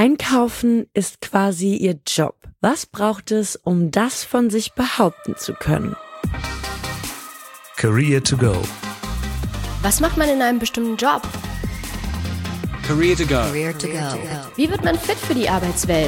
Einkaufen ist quasi ihr Job. Was braucht es, um das von sich behaupten zu können? Career to go. Was macht man in einem bestimmten Job? Career to go. Career to go. Wie wird man fit für die Arbeitswelt?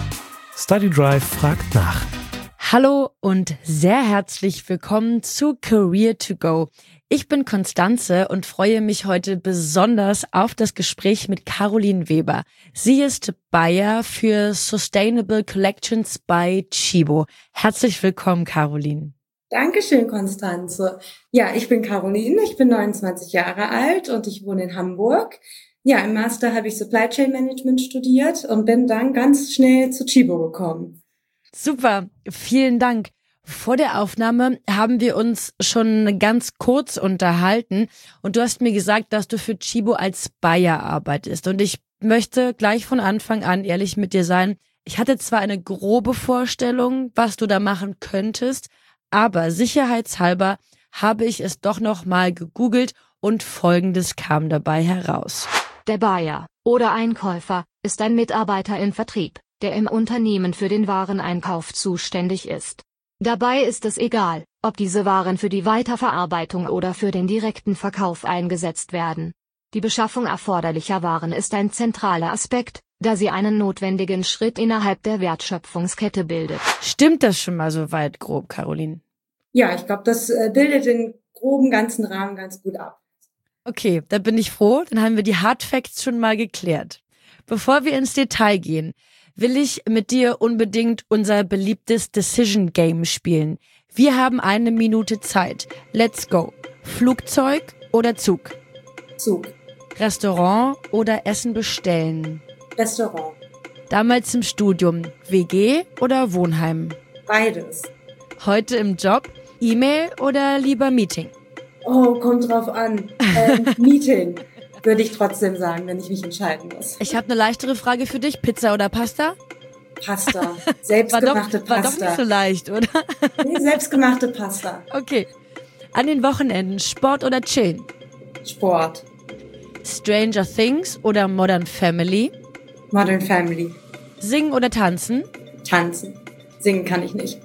Study Drive fragt nach. Hallo und sehr herzlich willkommen zu Career to go. Ich bin Constanze und freue mich heute besonders auf das Gespräch mit Caroline Weber. Sie ist Buyer für Sustainable Collections bei Tchibo. Herzlich willkommen, Caroline. Dankeschön, Constanze. Ja, ich bin Caroline, ich bin 29 Jahre alt und ich wohne in Hamburg. Ja, im Master habe ich Supply Chain Management studiert und bin dann ganz schnell zu Tchibo gekommen. Super, vielen Dank. Vor der Aufnahme haben wir uns schon ganz kurz unterhalten und du hast mir gesagt, dass du für Tchibo als Buyer arbeitest. Und ich möchte gleich von Anfang an ehrlich mit dir sein. Ich hatte zwar eine grobe Vorstellung, was du da machen könntest, aber sicherheitshalber habe ich es doch noch mal gegoogelt und Folgendes kam dabei heraus. Der Buyer oder Einkäufer ist ein Mitarbeiter im Vertrieb, der im Unternehmen für den Wareneinkauf zuständig ist. Dabei ist es egal, ob diese Waren für die Weiterverarbeitung oder für den direkten Verkauf eingesetzt werden. Die Beschaffung erforderlicher Waren ist ein zentraler Aspekt, da sie einen notwendigen Schritt innerhalb der Wertschöpfungskette bildet. Stimmt das schon mal so weit grob, Caroline? Ja, ich glaube, das bildet den groben ganzen Rahmen ganz gut ab. Okay, da bin ich froh, dann haben wir die Hard Facts schon mal geklärt. Bevor wir ins Detail gehen, will ich mit dir unbedingt unser beliebtes Decision Game spielen. Wir haben 1 Minute Zeit. Let's go. Flugzeug oder Zug? Zug. Restaurant oder Essen bestellen? Restaurant. Damals im Studium, WG oder Wohnheim? Beides. Heute im Job, E-Mail oder lieber Meeting? Oh, kommt drauf an. Meeting, würde ich trotzdem sagen, wenn ich mich entscheiden muss. Ich habe eine leichtere Frage für dich. Pizza oder Pasta? Pasta. Selbstgemachte Pasta. War doch nicht so leicht, oder? Nee, selbstgemachte Pasta. Okay. An den Wochenenden Sport oder Chillen? Sport. Stranger Things oder Modern Family? Modern Family. Singen oder tanzen? Tanzen. Singen kann ich nicht.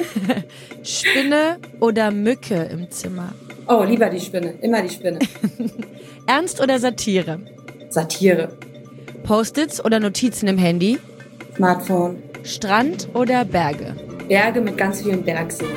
Spinne oder Mücke im Zimmer? Oh, lieber die Spinne. Immer die Spinne. Ernst oder Satire? Satire. Post-its oder Notizen im Handy? Smartphone. Strand oder Berge? Berge mit ganz vielen Bergseen.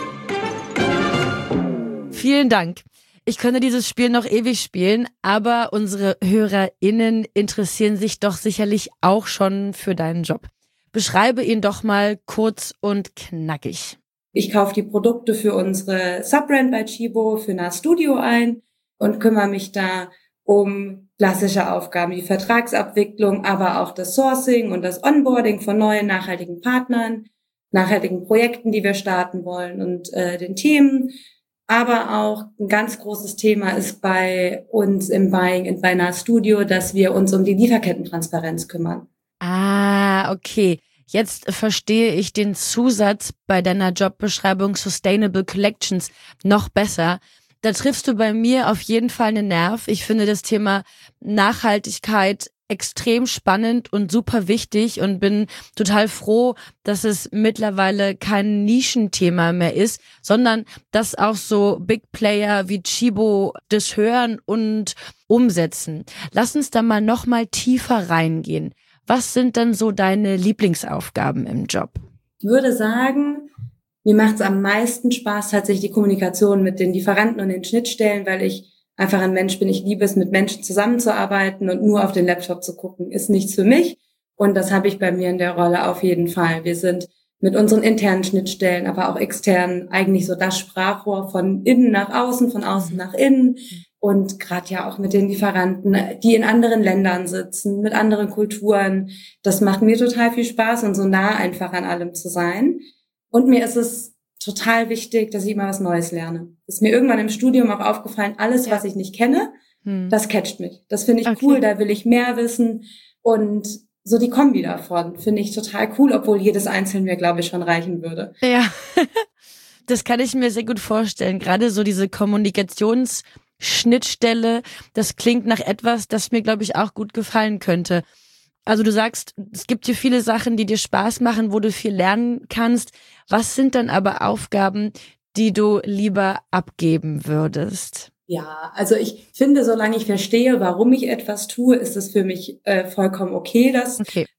Vielen Dank. Ich könnte dieses Spiel noch ewig spielen, aber unsere HörerInnen interessieren sich doch sicherlich auch schon für deinen Job. Beschreibe ihn doch mal kurz und knackig. Ich kaufe die Produkte für unsere Subbrand bei Tchibo, für NAS Studio ein und kümmere mich da um klassische Aufgaben wie Vertragsabwicklung, aber auch das Sourcing und das Onboarding von neuen nachhaltigen Partnern, nachhaltigen Projekten, die wir starten wollen und den Themen. Aber auch ein ganz großes Thema ist bei uns im Buying bei NAS Studio, dass wir uns um die Lieferkettentransparenz kümmern. Ah, okay. Jetzt verstehe ich den Zusatz bei deiner Jobbeschreibung Sustainable Collections noch besser. Da triffst du bei mir auf jeden Fall einen Nerv. Ich finde das Thema Nachhaltigkeit extrem spannend und super wichtig und bin total froh, dass es mittlerweile kein Nischenthema mehr ist, sondern dass auch so Big Player wie Tchibo das hören und umsetzen. Lass uns da noch mal tiefer reingehen. Was sind denn so deine Lieblingsaufgaben im Job? Ich würde sagen, mir macht es am meisten Spaß tatsächlich die Kommunikation mit den Lieferanten und den Schnittstellen, weil ich einfach ein Mensch bin. Ich liebe es, mit Menschen zusammenzuarbeiten und nur auf den Laptop zu gucken, ist nichts für mich. Und das habe ich bei mir in der Rolle auf jeden Fall. Wir sind mit unseren internen Schnittstellen, aber auch externen eigentlich so das Sprachrohr von innen nach außen, von außen nach innen. Und gerade ja auch mit den Lieferanten, die in anderen Ländern sitzen, mit anderen Kulturen. Das macht mir total viel Spaß und so nah einfach an allem zu sein. Und mir ist es total wichtig, dass ich immer was Neues lerne. Ist mir irgendwann im Studium auch aufgefallen, alles, was ich nicht kenne, das catcht mich. Das finde ich cool, da will ich mehr wissen. Und so die Kombi davon finde ich total cool, obwohl jedes Einzelne mir, glaube ich, schon reichen würde. Ja, das kann ich mir sehr gut vorstellen. Gerade so diese Kommunikationsschnittstelle, das klingt nach etwas, das mir, glaube ich, auch gut gefallen könnte. Also du sagst, es gibt hier viele Sachen, die dir Spaß machen, wo du viel lernen kannst. Was sind dann aber Aufgaben, die du lieber abgeben würdest? Ja, also ich finde, solange ich verstehe, warum ich etwas tue, ist es für mich vollkommen okay, dass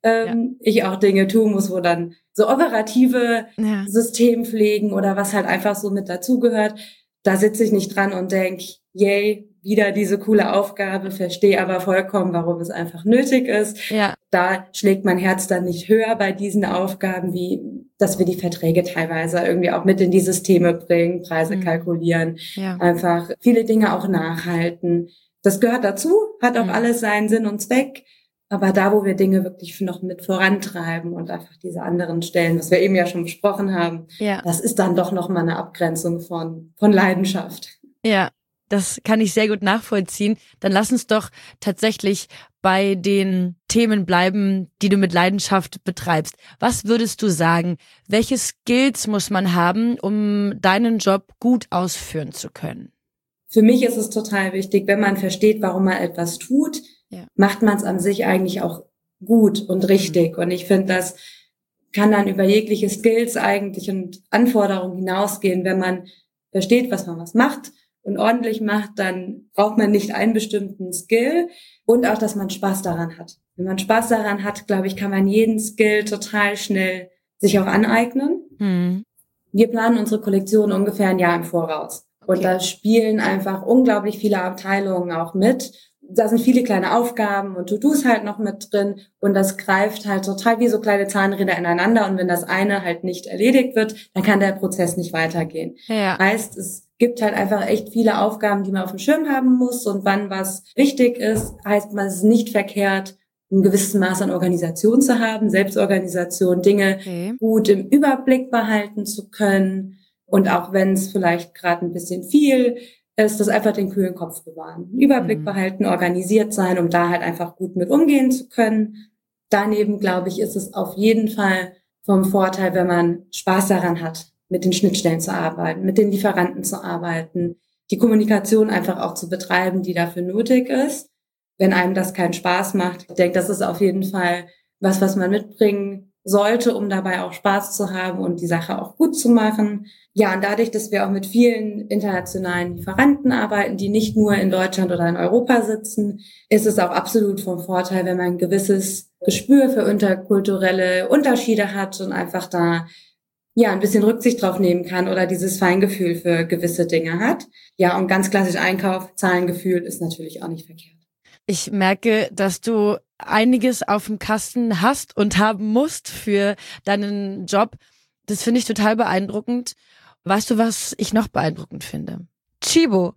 ich auch Dinge tun muss, wo dann so operative Systempflegen oder was halt einfach so mit dazugehört. Da sitze ich nicht dran und denke, yay, wieder diese coole Aufgabe, verstehe aber vollkommen, warum es einfach nötig ist. Ja. Da schlägt mein Herz dann nicht höher bei diesen Aufgaben, wie dass wir die Verträge teilweise irgendwie auch mit in die Systeme bringen, Preise kalkulieren, einfach viele Dinge auch nachhalten. Das gehört dazu, hat auch alles seinen Sinn und Zweck. Aber da, wo wir Dinge wirklich noch mit vorantreiben und einfach diese anderen Stellen, was wir eben ja schon besprochen haben, das ist dann doch nochmal eine Abgrenzung von Leidenschaft. Ja, das kann ich sehr gut nachvollziehen. Dann lass uns doch tatsächlich bei den Themen bleiben, die du mit Leidenschaft betreibst. Was würdest du sagen? Welche Skills muss man haben, um deinen Job gut ausführen zu können? Für mich ist es total wichtig, wenn man versteht, warum man etwas tut, macht man es an sich eigentlich auch gut und richtig. Und ich finde, das kann dann über jegliche Skills eigentlich und Anforderungen hinausgehen. Wenn man versteht, was man macht und ordentlich macht, dann braucht man nicht einen bestimmten Skill und auch, dass man Spaß daran hat. Wenn man Spaß daran hat, glaube ich, kann man jeden Skill total schnell sich auch aneignen. Wir planen unsere Kollektion ungefähr ein Jahr im Voraus. Und da spielen einfach unglaublich viele Abteilungen auch mit. Da sind viele kleine Aufgaben und To-Dos halt noch mit drin und das greift halt total wie so kleine Zahnräder ineinander und wenn das eine halt nicht erledigt wird, dann kann der Prozess nicht weitergehen. Heißt, es gibt halt einfach echt viele Aufgaben, die man auf dem Schirm haben muss und wann was wichtig ist, heißt, man ist nicht verkehrt, ein gewisses Maß an Organisation zu haben, Selbstorganisation, Dinge gut im Überblick behalten zu können und auch wenn es vielleicht gerade ein bisschen viel ist, das einfach den kühlen Kopf bewahren, einen Überblick behalten, organisiert sein, um da halt einfach gut mit umgehen zu können. Daneben, glaube ich, ist es auf jeden Fall vom Vorteil, wenn man Spaß daran hat, mit den Schnittstellen zu arbeiten, mit den Lieferanten zu arbeiten, die Kommunikation einfach auch zu betreiben, die dafür nötig ist. Wenn einem das keinen Spaß macht, ich denke, das ist auf jeden Fall was man mitbringen sollte, um dabei auch Spaß zu haben und die Sache auch gut zu machen. Ja, und dadurch, dass wir auch mit vielen internationalen Lieferanten arbeiten, die nicht nur in Deutschland oder in Europa sitzen, ist es auch absolut vom Vorteil, wenn man ein gewisses Gespür für interkulturelle Unterschiede hat und einfach da ein bisschen Rücksicht drauf nehmen kann oder dieses Feingefühl für gewisse Dinge hat. Ja, und ganz klassisch Einkauf, Zahlengefühl ist natürlich auch nicht verkehrt. Ich merke, dass du einiges auf dem Kasten hast und haben musst für deinen Job. Das finde ich total beeindruckend. Weißt du, was ich noch beeindruckend finde? Tchibo.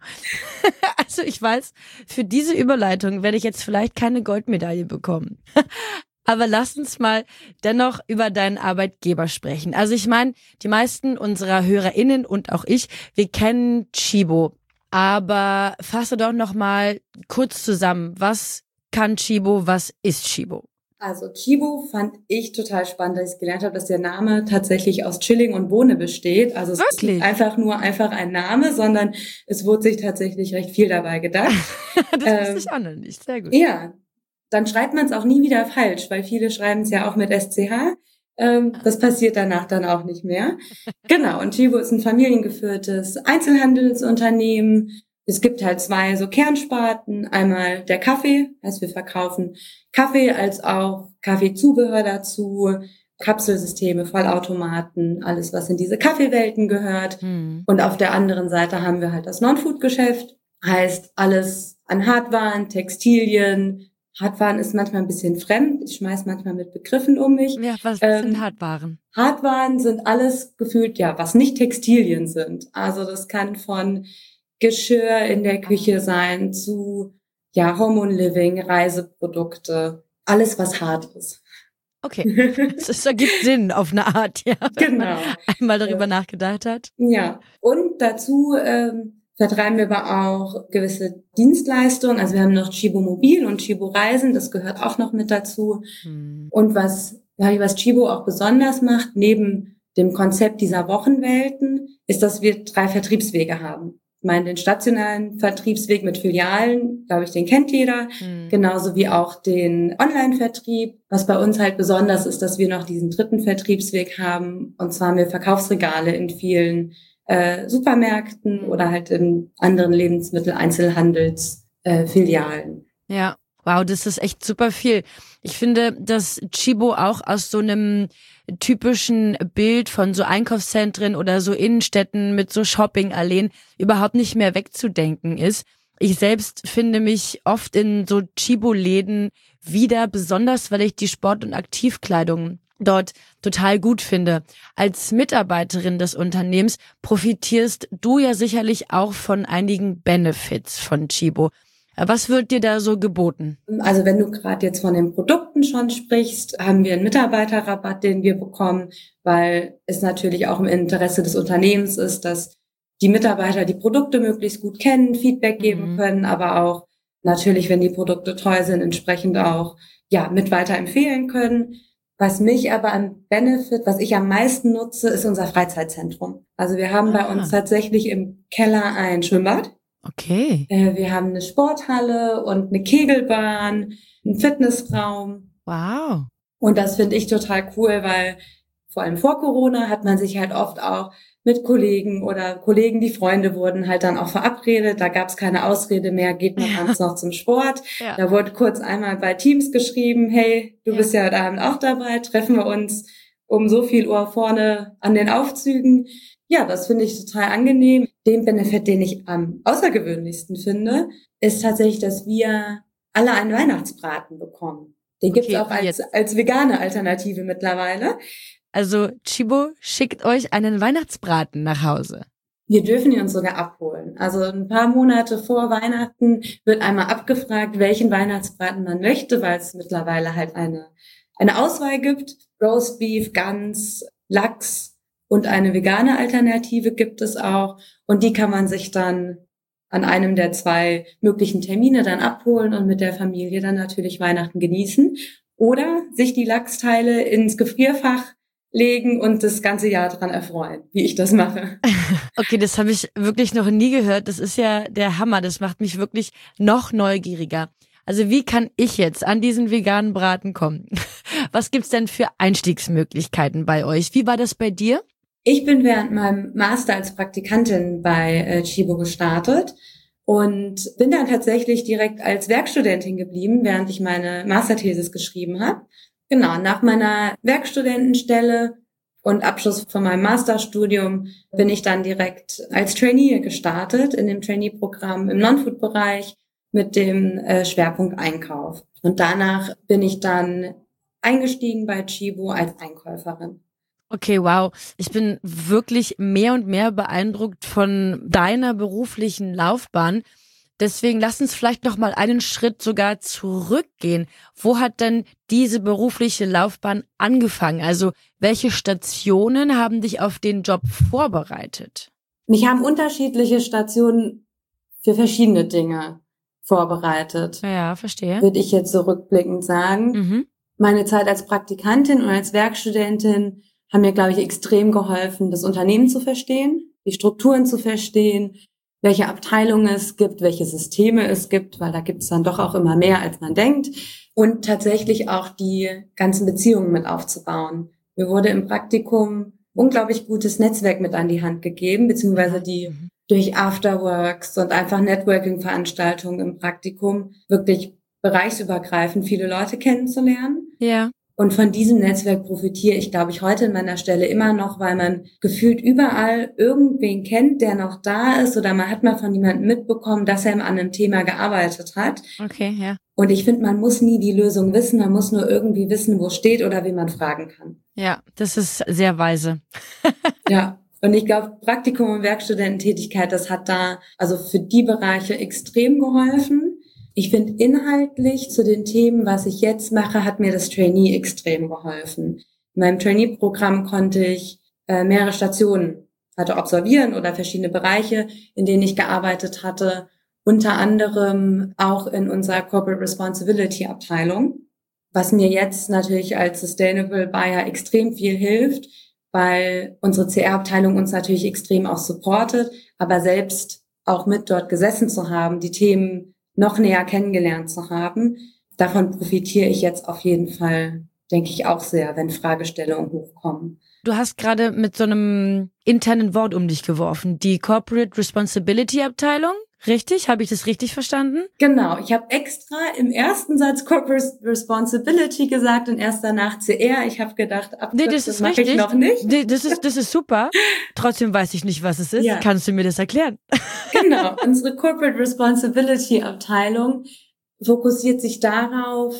Also ich weiß, für diese Überleitung werde ich jetzt vielleicht keine Goldmedaille bekommen. Aber lass uns mal dennoch über deinen Arbeitgeber sprechen. Also ich meine, die meisten unserer HörerInnen und auch ich, wir kennen Tchibo. Aber fasse doch noch mal kurz zusammen. Was kann Tchibo? Was ist Tchibo? Also Tchibo fand ich total spannend, dass ich gelernt habe, dass der Name tatsächlich aus Chilling und Bohne besteht. Also es ist nicht einfach ein Name, sondern es wurde sich tatsächlich recht viel dabei gedacht. Das wusste ich auch noch nicht. Sehr gut. Ja, dann schreibt man es auch nie wieder falsch, weil viele schreiben es ja auch mit SCH. Das passiert danach dann auch nicht mehr. Genau, und Tchibo ist ein familiengeführtes Einzelhandelsunternehmen. Es gibt halt zwei so Kernsparten. Einmal der Kaffee, heißt wir verkaufen Kaffee als auch Kaffeezubehör dazu, Kapselsysteme, Vollautomaten, alles was in diese Kaffeewelten gehört. Und auf der anderen Seite haben wir halt das Non-Food-Geschäft, heißt alles an Hardwaren, Textilien. Hardwaren ist manchmal ein bisschen fremd. Ich schmeiß manchmal mit Begriffen um mich. Ja, was sind Hardwaren? Hardwaren sind alles gefühlt, was nicht Textilien sind. Also das kann von Geschirr in der Küche sein zu Home and Living, Reiseprodukte, alles was hart ist. Okay, das ergibt Sinn auf eine Art, wenn man einmal darüber nachgedacht hat. Ja, und dazu vertreiben wir aber auch gewisse Dienstleistungen. Also wir haben noch Tchibo Mobil und Tchibo Reisen, das gehört auch noch mit dazu. Und was Tchibo auch besonders macht, neben dem Konzept dieser Wochenwelten, ist, dass wir 3 Vertriebswege haben. den stationären Vertriebsweg mit Filialen, glaube ich, den kennt jeder, genauso wie auch den Online-Vertrieb. Was bei uns halt besonders ist, dass wir noch diesen dritten Vertriebsweg haben, und zwar haben wir Verkaufsregale in vielen Supermärkten oder halt in anderen Lebensmittel-Einzelhandelsfilialen. Ja, wow, das ist echt super viel. Ich finde, dass Tchibo auch aus so einem typischen Bild von so Einkaufszentren oder so Innenstädten mit so Shoppingalleen überhaupt nicht mehr wegzudenken ist. Ich selbst finde mich oft in so Tchibo-Läden wieder, besonders weil ich die Sport- und Aktivkleidung dort total gut finde. Als Mitarbeiterin des Unternehmens profitierst du ja sicherlich auch von einigen Benefits von Tchibo. Was wird dir da so geboten? Also wenn du gerade jetzt von den Produkten schon sprichst, haben wir einen Mitarbeiterrabatt, den wir bekommen, weil es natürlich auch im Interesse des Unternehmens ist, dass die Mitarbeiter die Produkte möglichst gut kennen, Feedback geben können, aber auch natürlich, wenn die Produkte treu sind, entsprechend auch mit weiterempfehlen können. Was mich aber an Benefit, was ich am meisten nutze, ist unser Freizeitzentrum. Also wir haben bei uns tatsächlich im Keller ein Schwimmbad. Okay. Wir haben eine Sporthalle und eine Kegelbahn, einen Fitnessraum. Wow. Und das finde ich total cool, weil vor allem vor Corona hat man sich halt oft auch mit Kollegen oder Kollegen, die Freunde wurden, halt dann auch verabredet. Da gab es keine Ausrede mehr, geht man abends noch zum Sport. Ja. Da wurde kurz einmal bei Teams geschrieben, hey, du bist ja heute Abend auch dabei, treffen wir uns um so viel Uhr vorne an den Aufzügen. Ja, das finde ich total angenehm. Den Benefit, den ich am außergewöhnlichsten finde, ist tatsächlich, dass wir alle einen Weihnachtsbraten bekommen. Den gibt's auch als vegane Alternative mittlerweile. Also Tchibo schickt euch einen Weihnachtsbraten nach Hause. Wir dürfen ihn uns sogar abholen. Also ein paar Monate vor Weihnachten wird einmal abgefragt, welchen Weihnachtsbraten man möchte, weil es mittlerweile halt eine Auswahl gibt. Roastbeef, Gans, Lachs. Und eine vegane Alternative gibt es auch. Und die kann man sich dann an einem der 2 möglichen Termine dann abholen und mit der Familie dann natürlich Weihnachten genießen. Oder sich die Lachsteile ins Gefrierfach legen und das ganze Jahr dran erfreuen, wie ich das mache. Okay, das habe ich wirklich noch nie gehört. Das ist ja der Hammer. Das macht mich wirklich noch neugieriger. Also wie kann ich jetzt an diesen veganen Braten kommen? Was gibt's denn für Einstiegsmöglichkeiten bei euch? Wie war das bei dir? Ich bin während meinem Master als Praktikantin bei Tchibo gestartet und bin dann tatsächlich direkt als Werkstudentin geblieben, während ich meine Masterthesis geschrieben habe. Genau, nach meiner Werkstudentenstelle und Abschluss von meinem Masterstudium bin ich dann direkt als Trainee gestartet in dem Trainee-Programm im Non-Food-Bereich mit dem Schwerpunkt Einkauf. Und danach bin ich dann eingestiegen bei Tchibo als Einkäuferin. Okay, wow. Ich bin wirklich mehr und mehr beeindruckt von deiner beruflichen Laufbahn. Deswegen lass uns vielleicht noch mal einen Schritt sogar zurückgehen. Wo hat denn diese berufliche Laufbahn angefangen? Also welche Stationen haben dich auf den Job vorbereitet? Mich haben unterschiedliche Stationen für verschiedene Dinge vorbereitet. Ja, verstehe. Würde ich jetzt so rückblickend sagen. Meine Zeit als Praktikantin und als Werkstudentin haben mir, glaube ich, extrem geholfen, das Unternehmen zu verstehen, die Strukturen zu verstehen, welche Abteilungen es gibt, welche Systeme es gibt, weil da gibt es dann doch auch immer mehr, als man denkt. Und tatsächlich auch die ganzen Beziehungen mit aufzubauen. Mir wurde im Praktikum unglaublich gutes Netzwerk mit an die Hand gegeben, beziehungsweise die durch Afterworks und einfach Networking-Veranstaltungen im Praktikum wirklich bereichsübergreifend viele Leute kennenzulernen. Ja. Und von diesem Netzwerk profitiere ich, glaube ich, heute in meiner Stelle immer noch, weil man gefühlt überall irgendwen kennt, der noch da ist, oder man hat mal von jemandem mitbekommen, dass er an einem Thema gearbeitet hat. Okay, ja. Und ich finde, man muss nie die Lösung wissen, man muss nur irgendwie wissen, wo es steht oder wen man fragen kann. Ja, das ist sehr weise. Ja, und ich glaube, Praktikum und Werkstudententätigkeit, das hat da also für die Bereiche extrem geholfen. Ich finde, inhaltlich zu den Themen, was ich jetzt mache, hat mir das Trainee extrem geholfen. In meinem Trainee-Programm konnte ich mehrere Stationen absolvieren oder verschiedene Bereiche, in denen ich gearbeitet hatte. Unter anderem auch in unserer Corporate Responsibility Abteilung, was mir jetzt natürlich als Sustainable Buyer extrem viel hilft, weil unsere CR-Abteilung uns natürlich extrem auch supportet, aber selbst auch mit dort gesessen zu haben, die Themen noch näher kennengelernt zu haben, davon profitiere ich jetzt auf jeden Fall, denke ich, auch sehr, wenn Fragestellungen hochkommen. Du hast gerade mit so einem internen Wort um dich geworfen, die Corporate Responsibility Abteilung. Richtig? Habe ich das richtig verstanden? Genau. Ich habe extra im ersten Satz Corporate Responsibility gesagt und erst danach CR. Ich habe gedacht, das mache ich noch nicht. Das ist super. Trotzdem weiß ich nicht, was es ist. Ja. Kannst du mir das erklären? Genau. Unsere Corporate Responsibility Abteilung fokussiert sich darauf,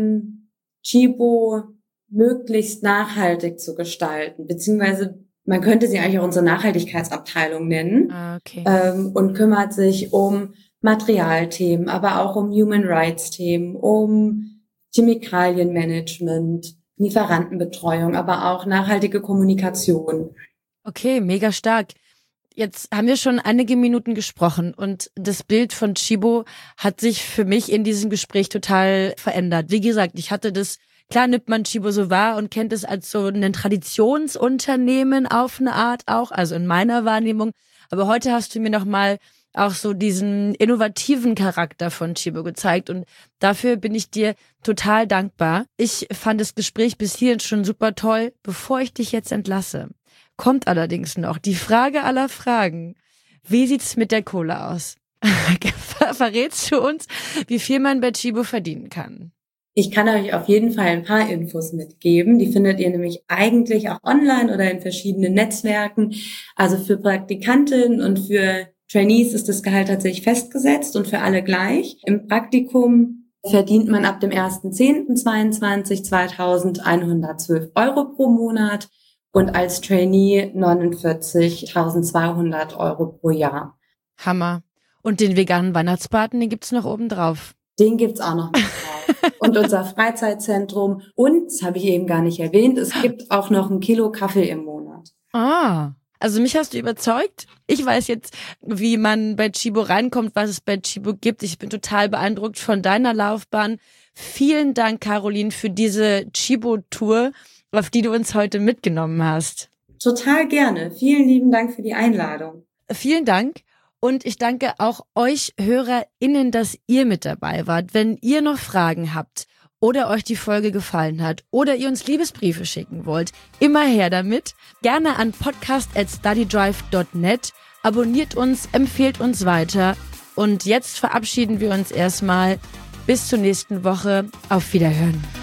Chibo möglichst nachhaltig zu gestalten, beziehungsweise man könnte sie eigentlich auch unsere Nachhaltigkeitsabteilung nennen. Okay. Und kümmert sich um Materialthemen, aber auch um Human Rights Themen, um Chemikalienmanagement, Lieferantenbetreuung, aber auch nachhaltige Kommunikation. Okay, mega stark. Jetzt haben wir schon einige Minuten gesprochen und das Bild von Chibo hat sich für mich in diesem Gespräch total verändert. Wie gesagt, ich hatte das, klar nimmt man Chibo so wahr und kennt es als so ein Traditionsunternehmen auf eine Art auch, also in meiner Wahrnehmung. Aber heute hast du mir nochmal auch so diesen innovativen Charakter von Chibo gezeigt und dafür bin ich dir total dankbar. Ich fand das Gespräch bis hierhin schon super toll. Bevor ich dich jetzt entlasse, kommt allerdings noch die Frage aller Fragen. Wie sieht's mit der Kohle aus? Verrätst du uns, wie viel man bei Chibo verdienen kann? Ich kann euch auf jeden Fall ein paar Infos mitgeben. Die findet ihr nämlich eigentlich auch online oder in verschiedenen Netzwerken. Also für Praktikantinnen und für Trainees ist das Gehalt tatsächlich festgesetzt und für alle gleich. Im Praktikum verdient man ab dem 1.10.22 2.112 € pro Monat und als Trainee 49.200 € pro Jahr. Hammer. Und den veganen Weihnachtsbraten, den gibt's noch oben drauf. Den gibt's auch noch mit drauf. Und unser Freizeitzentrum. Und, das habe ich eben gar nicht erwähnt, es gibt auch noch 1 Kilo Kaffee im Monat. Ah, also mich hast du überzeugt. Ich weiß jetzt, wie man bei Chibo reinkommt, was es bei Chibo gibt. Ich bin total beeindruckt von deiner Laufbahn. Vielen Dank, Caroline, für diese Chibo-Tour, auf die du uns heute mitgenommen hast. Total gerne. Vielen lieben Dank für die Einladung. Vielen Dank. Und ich danke auch euch HörerInnen, dass ihr mit dabei wart. Wenn ihr noch Fragen habt oder euch die Folge gefallen hat oder ihr uns Liebesbriefe schicken wollt, immer her damit. Gerne an podcast@studydrive.net. Abonniert uns, empfehlt uns weiter. Und jetzt verabschieden wir uns erstmal. Bis zur nächsten Woche. Auf Wiederhören.